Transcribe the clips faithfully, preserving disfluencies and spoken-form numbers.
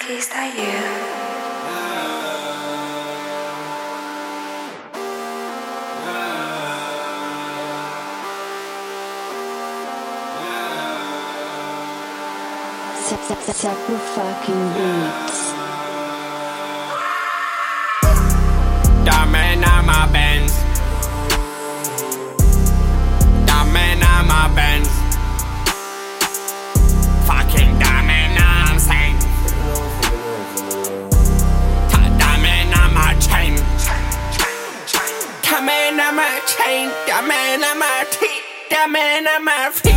Is that you? Separate fucking beats. Diamond on my Benz. Diamond on my Benz. Fucking diamond, I'm saying. Diamond on my chain. Diamond on my chain. Diamond on my teeth. Diamond on my feet.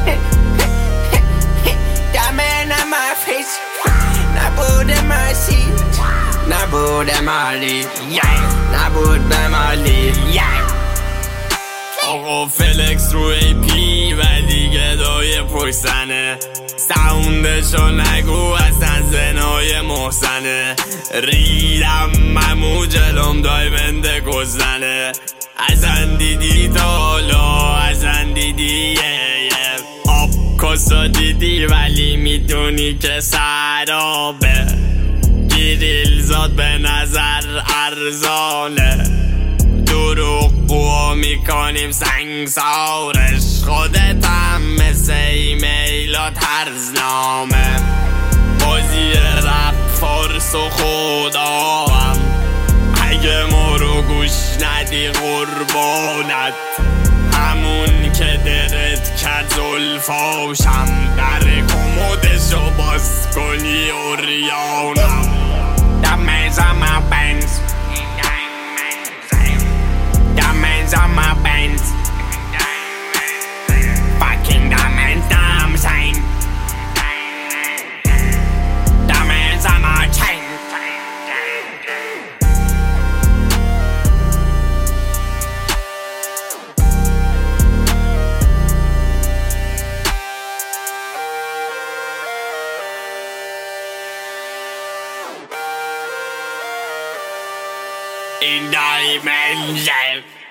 Diamond on my face. نبود ماسی نبود مالی نبود مالی آقا فلکس رو ای پی و دیگه دای پشتنه ساوندشو نگو اصلا زنای محسنه ریدم ممو جلوم دایمند گزنه ازن دیدی تالا ازن دیدی آب کسا دیدی ولی میدونی که سرابه گیریل زاد به نظر ارزانه دروغ گوه میکنیم سنگسارش خودت هم مثل ایمیلا ترزنامه بازی رپ فارس و خدا هم اگه ما رو گوش ندی قربانت همون که درت کرد زلفاشم در کمودشو باز کنی اوریانم Diamonds on my Benz. Diamonds on my Benz. Fucking diamonds, I'm saying. Diamonds on my chain. In diamonds.